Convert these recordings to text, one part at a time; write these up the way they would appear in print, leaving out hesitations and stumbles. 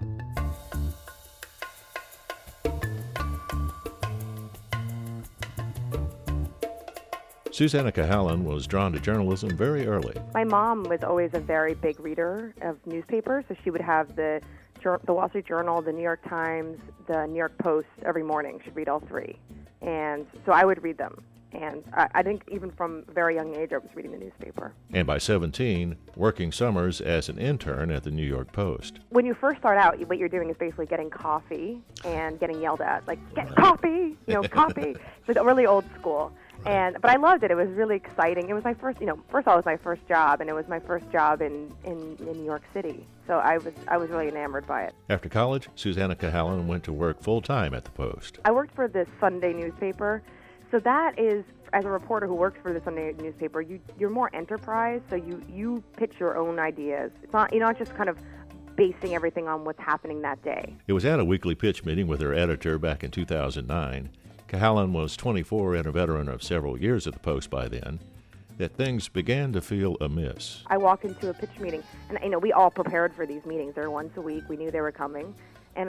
Susannah Cahalan was drawn to journalism very early. My mom was always a very big reader of newspapers, so she would have the Wall Street Journal, the New York Times, the New York Post every morning. She'd read all three. And so I would read them. And I think even from a very young age, I was reading the newspaper. And by 17, working summers as an intern at the New York Post. When you first start out, what you're doing is basically getting coffee and getting yelled at, like, get coffee, coffee. It's really old school. But I loved it. It was really exciting. It was my first, first of all, it was my first job, and it was my first job in New York City. So I was really enamored by it. After college, Susannah Cahalan went to work full-time at the Post. I worked for the Sunday newspaper. So that is, as a reporter who works for the Sunday newspaper, you're more enterprise, so you pitch your own ideas. It's not, you're not just kind of basing everything on what's happening that day. It was at a weekly pitch meeting with her editor back in 2009. Cahalan was 24 and a veteran of several years at the Post by then, that things began to feel amiss. I walked into a pitch meeting, and we all prepared for these meetings. They're once a week. We knew they were coming. And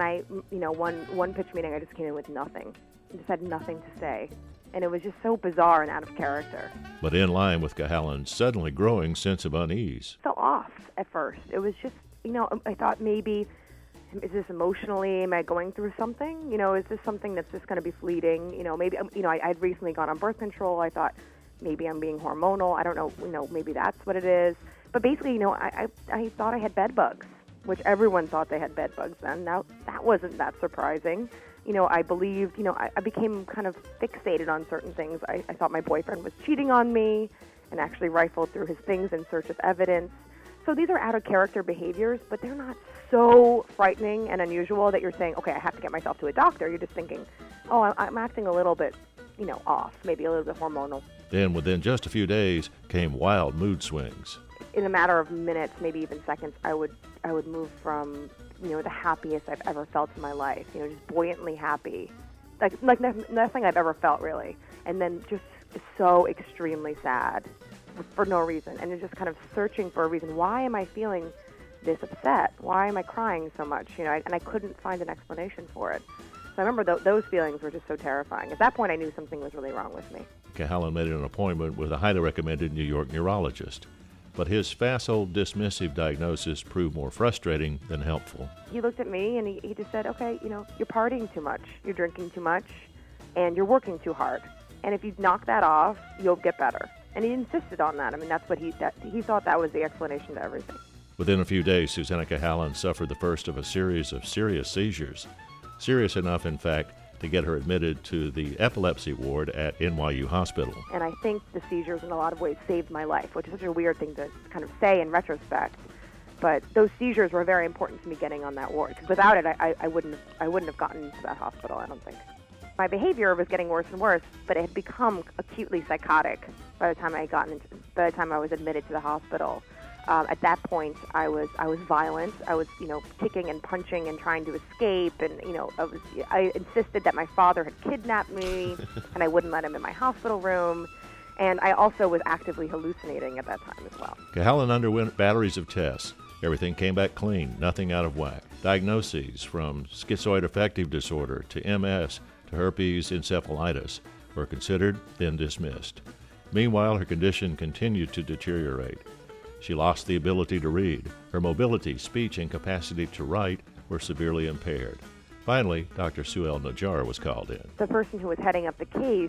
one pitch meeting, I just came in with nothing. I just had nothing to say. And it was just so bizarre and out of character. But in line with Cahalan's suddenly growing sense of unease. I felt off at first. It was just, I thought maybe, is this emotionally, am I going through something? Is this something that's just going to be fleeting? Maybe, I'd recently gone on birth control. I thought maybe I'm being hormonal. I don't know, maybe that's what it is. But basically, I thought I had bed bugs, which everyone thought they had bed bugs then. Now, that wasn't that surprising. I believed, I became kind of fixated on certain things. I thought my boyfriend was cheating on me and actually rifled through his things in search of evidence. So these are out-of-character behaviors, but they're not so frightening and unusual that you're saying, okay, I have to get myself to a doctor. You're just thinking, oh, I'm acting a little bit, off, maybe a little bit hormonal. Then within just a few days came wild mood swings. In a matter of minutes, maybe even seconds, I would move from, the happiest I've ever felt in my life, just buoyantly happy, like nothing I've ever felt really, and then just so extremely sad for no reason, and just kind of searching for a reason. Why am I feeling this upset? Why am I crying so much? And I couldn't find an explanation for it. So I remember those feelings were just so terrifying. At that point, I knew something was really wrong with me. Cahalan made an appointment with a highly recommended New York neurologist. But his facile, dismissive diagnosis proved more frustrating than helpful. He looked at me and he just said, okay, you're partying too much, you're drinking too much, and you're working too hard. And if you knock that off, you'll get better. And he insisted on that. That's what he thought that was the explanation to everything. Within a few days, Susannah Cahalan suffered the first of a series of serious seizures. Serious enough, in fact, to get her admitted to the epilepsy ward at NYU Hospital. And I think the seizures in a lot of ways saved my life, which is such a weird thing to kind of say in retrospect. But those seizures were very important to me getting on that ward, because without it, I wouldn't have gotten to that hospital, I don't think. My behavior was getting worse and worse, but it had become acutely psychotic by the time I was admitted to the hospital. At that point, I was violent. I was, kicking and punching and trying to escape, and I insisted that my father had kidnapped me, and I wouldn't let him in my hospital room. And I also was actively hallucinating at that time as well. Cahalan underwent batteries of tests. Everything came back clean, nothing out of whack. Diagnoses from schizoid affective disorder to MS to herpes encephalitis were considered, then dismissed. Meanwhile, her condition continued to deteriorate. She lost the ability to read. Her mobility, speech, and capacity to write were severely impaired. Finally, Dr. Suel Najjar was called in. The person who was heading up the case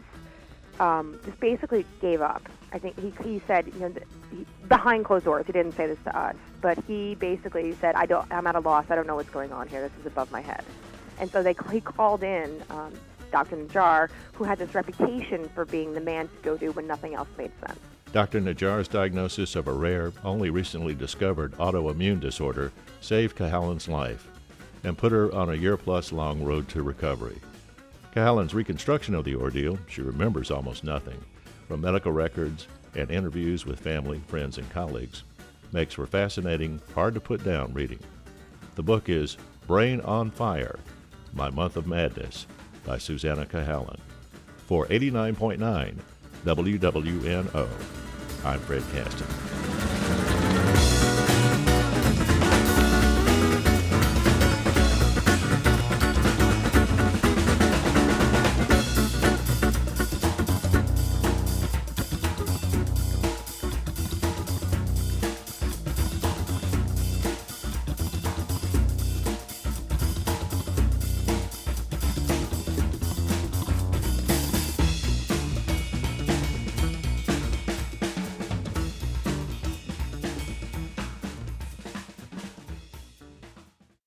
just basically gave up. I think he said, behind closed doors, he didn't say this to us, but he basically said, I'm at a loss. I don't know what's going on here. This is above my head. And so he called in Dr. Najjar, who had this reputation for being the man to go to when nothing else made sense. Dr. Najjar's diagnosis of a rare, only recently discovered autoimmune disorder saved Cahalan's life and put her on a year-plus long road to recovery. Cahalan's reconstruction of the ordeal, she remembers almost nothing, from medical records and interviews with family, friends, and colleagues, makes for fascinating, hard-to-put-down reading. The book is Brain on Fire, My Month of Madness, by Susannah Cahalan. For 89.9 WWNO, I'm Fred Kasten.